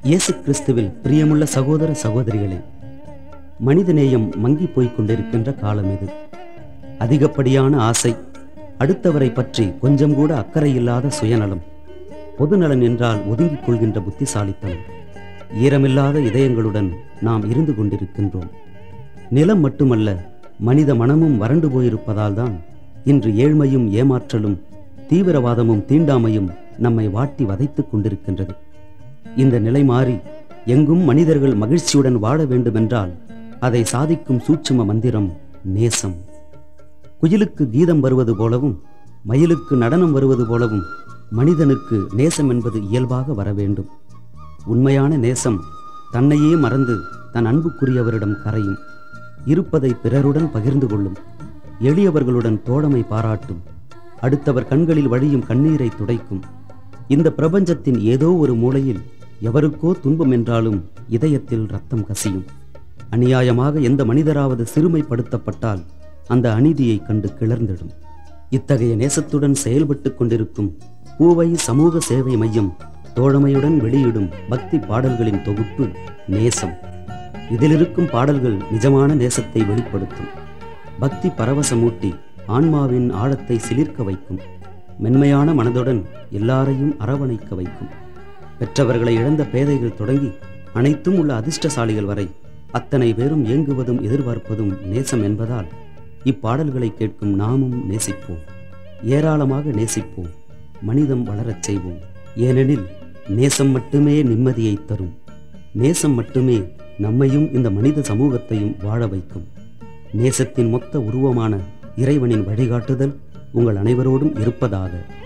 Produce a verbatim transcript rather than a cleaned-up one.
இயேசு கிறிஸ்துவில் பிரியமுள்ள சகோதர சகோதரிகளே, மனிதநேயம் மங்கி போய்க் கொண்டிருக்கின்ற காலம் இது. அதிகப்படியான ஆசை, அடுத்தவரை பற்றி கொஞ்சம் கூட அக்கறையில்லாத சுயநலம், பொதுநலன் என்றால் ஒதுங்கிக் கொள்கின்ற புத்திசாலித்தனம், ஈரமில்லாத இதயங்களுடன் நாம் இருந்து கொண்டிருக்கின்றோம். நிலம் மட்டுமல்ல, மனித மனமும் வறண்டு போயிருப்பதால் தான் இன்று ஏழ்மையும் ஏமாற்றலும் தீவிரவாதமும் தீண்டாமையும் நம்மை வாட்டி வதைத்துக் கொண்டிருக்கின்றது. இந்த நிலை மாறி எங்கும் மனிதர்கள் மகிழ்ச்சியுடன் வாழ வேண்டுமென்றால் அதை சாதிக்கும் சூட்சும மந்திரம் நேசம். குயிலுக்கு கீதம் வருவது போலவும் மயிலுக்கு நடனம் வருவது போலவும் மனிதனுக்கு நேசம் என்பது இயல்பாக வர வேண்டும். உண்மையான நேசம் தன்னையே மறந்து தன் அன்புக்குரியவரிடம் கரையும், இருப்பதை பிறருடன் பகிர்ந்து கொள்ளும், எளியவர்களுடன் தோழமை பாராட்டும், அடுத்தவர் கண்களில் வழியும் கண்ணீரை துடைக்கும். இந்த பிரபஞ்சத்தின் ஏதோ ஒரு மூலையில் எவருக்கோ துன்பம் என்றாலும் இதயத்தில் ரத்தம் கசியும். அநியாயமாக எந்த மனிதராவது சிறுமைப்படுத்தப்பட்டால் அந்த அநீதியை கண்டு கிளர்ந்திடும். இத்தகைய நேசத்துடன் செயல்பட்டு கொண்டிருக்கும் பூவை சமூக சேவை மையம் தோழமையுடன் வெளியிடும் பக்தி பாடல்களின் தொகுப்பு நேசம். இதிலிருக்கும் பாடல்கள் நிஜமான நேசத்தை வெளிப்படுத்தும். பக்தி பரவசமூட்டி ஆன்மாவின் ஆழத்தை சிலிர்க்க வைக்கும். மென்மையான மனதுடன் எல்லாரையும் அரவணைக்க வைக்கும். பெற்றவர்களை இழந்த பேதைகள் தொடங்கி அனைத்தும் உள்ள அதிர்ஷ்டசாலிகள் வரை அத்தனை பேரும் ஏங்குவதும் எதிர்பார்ப்பதும் நேசம் என்பதால் இப்பாடல்களை கேட்கும் நாமும் நேசிப்போம். ஏராளமாக நேசிப்போம். மனிதம் வளரச் செய்வோம். ஏனெனில் நேசம் மட்டுமே நிம்மதியை தரும். நேசம் மட்டுமே நம்மையும் இந்த மனித சமூகத்தையும் வாழ வைக்கும். நேசத்தின் மொத்த உருவமான இறைவனின் வழிகாட்டுதல் உங்கள் அனைவரோடும் இருப்பதாக.